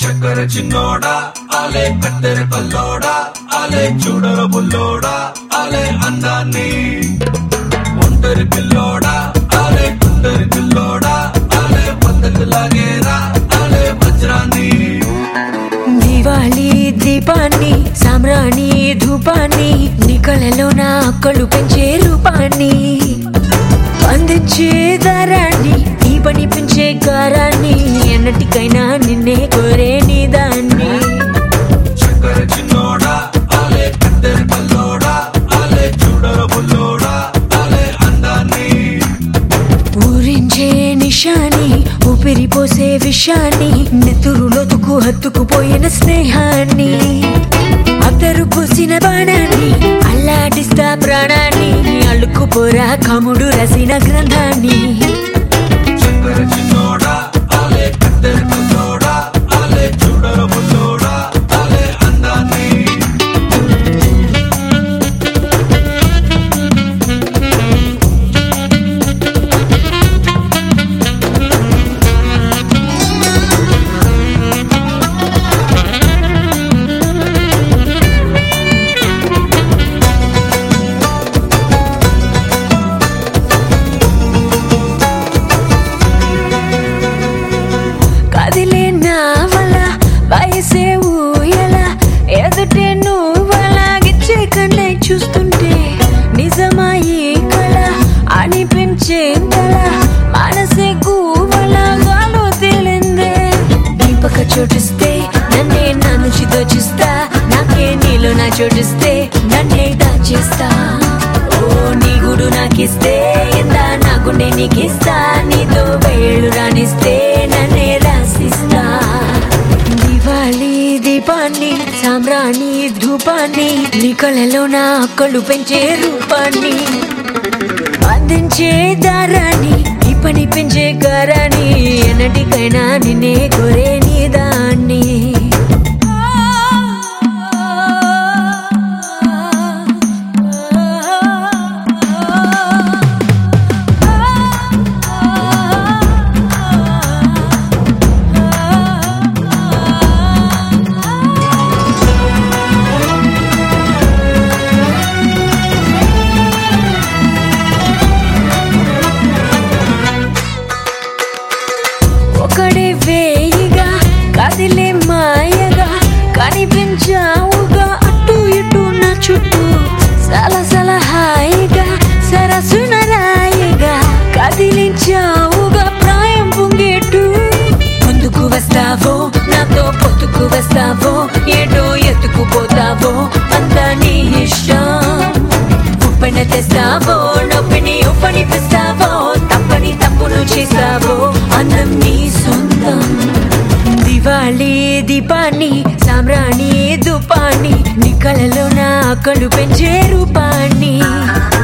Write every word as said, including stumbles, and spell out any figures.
చక్కర చిన్నోడా ఆలే కత్తెర కల్లోడా ఆలే చూడర బుల్లోడా ఆలే అందాన్ని ఒంటరి పిల్లోడా ఆలే కుందరి పిల్లోడా ఆలే పద్ధతి లాగేరా ఆలే వజ్రాన్ని దివాళీ దీపాన్ని సామ్రాణి ధూపాన్ని నీ కళలో నా కళ్ళు పెంచే రూపాన్ని అందించే దారాన్ని నీ పని పెంచే కారాన్ని ఎన్నటికైనా నిన్నే కోరే నీ దాన్ని చక్కర చిన్నోడా ఆలే కత్తెర కల్లోడా ఆలే చూడర బుల్లోడా ఆలే అందాన్ని ఊరించే నిషాని ఊపిరి పోసే విషాన్ని నెత్తురులోతుకు హత్తుకుపోయిన స్నేహాన్ని అద్దరు పూసిన బాణాన్ని అల్లాడిస్తా ప్రాణాన్ని అల్లుకుపోరా కముడు రసిన గ్రంథాన్ని చక్కర చిన్నోడా ఆలే కత్తెర కల్లోడా ఆలే చూడర బుల్లోడా ఆలే అందాన్ని కదిలే నావల వయసే ఊయల ఎదుటే నువ్వలాగిచ్చే కన్నే చూస్తుంటే నిజమాయి కళ అనిపించే కళ మనసే గువ్వలాగాలో తేలిందే దీపక చోటిస్తే నన్నే నా నుంచి దోచిస్తా నాకే నీలో నా చోటిస్తే నన్నే దాచేస్తా ఓ నీ గుడు నాకిస్తే ఎంత నా గుండె నీకిస్తా నీతో వేళ్ళు రాణిస్తే నన్నే రాసిస్తా దివాళీ దీపాన్ని సామ్రాణి ధూపాన్ని నీ కళలో నా కళ్ళు పెంచే రూపాన్ని అందించే దారాన్ని నీ పని పెంచే కారాన్ని ఎన్నటికైనా నిన్నే కోరే నీ దాన్ని ఒకడే వేయిగా కదిలే మాయగా కనిపించావుగా అటు ఇటు నా చుట్టూ సలసల హాయిగా సరసున రాయిగా కదిలించావుగా ప్రాయం పొంగేటు ముందుకు వస్తావో నాతో పొత్తుకు వస్తావో ఏటో ఎత్తుకుపోతావో అంతా నీ ఇష్టం ఉప్పని తెస్తావో నొప్పిని ఉప్పనిపిస్తావో తప్పని తప్పును చేస్తావో అందం నీ సొంతం దివాళీ దీపాన్ని సామ్రాణి ధూపాన్ని నీ కళలో నా కళ్ళు పెంచే రూపాన్ని